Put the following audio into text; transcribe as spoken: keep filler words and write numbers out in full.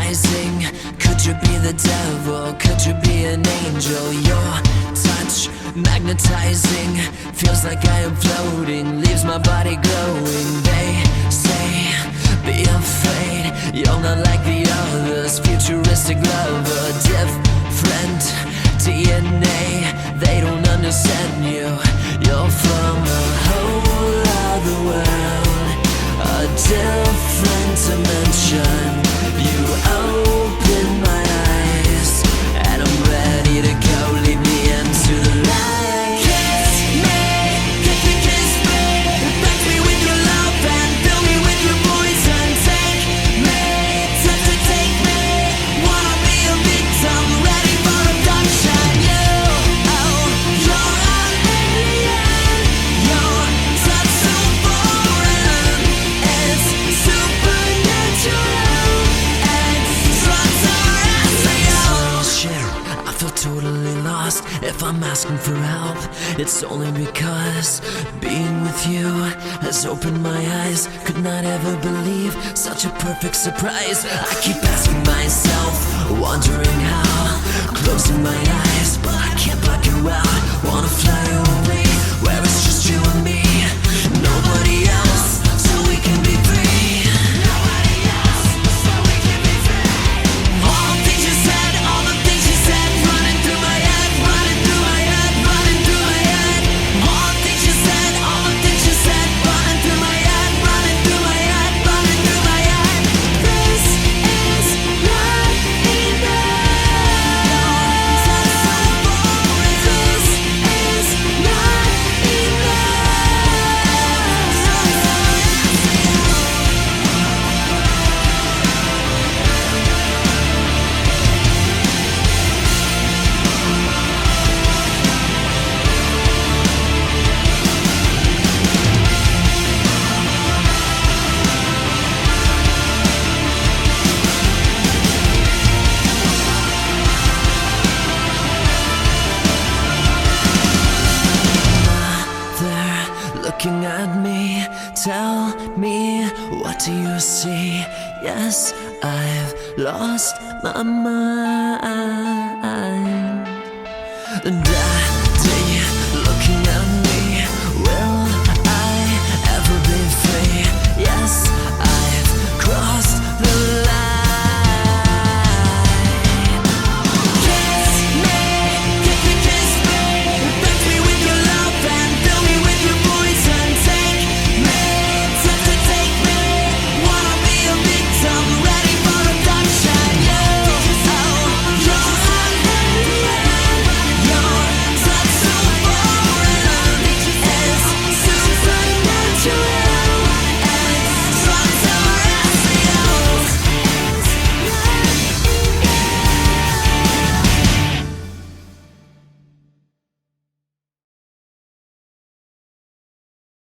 hypnotizing. Could you be the devil? Could you be an angel? Your touch magnetizing, feels like I am floating, leaves my body glowing. They say, be afraid, you're not like the others. Futuristic lover, different D N A. They don't understand you. You're from a whole other world, a different dimension. You open my eyes, and I'm ready to go. Lead me into the light. Kiss me, kiss me, kiss me. Infect me with your love and fill me with your poison. Take me, touch it, take me. Wanna be a victim, ready for abduction. You, oh, you're an alien. Your touch so foreign, it's supernatural. I feel totally lost if I'm asking for help. It's only because being with you has opened my eyes. Could not ever believe such a perfect surprise. I keep asking myself, wondering how, closing my eyes, but I can't block you out. Wanna fly away where it's just you and me, nobody else, so we can be free. Looking at me, tell me, what do you see? Yes, I've lost my mind, and I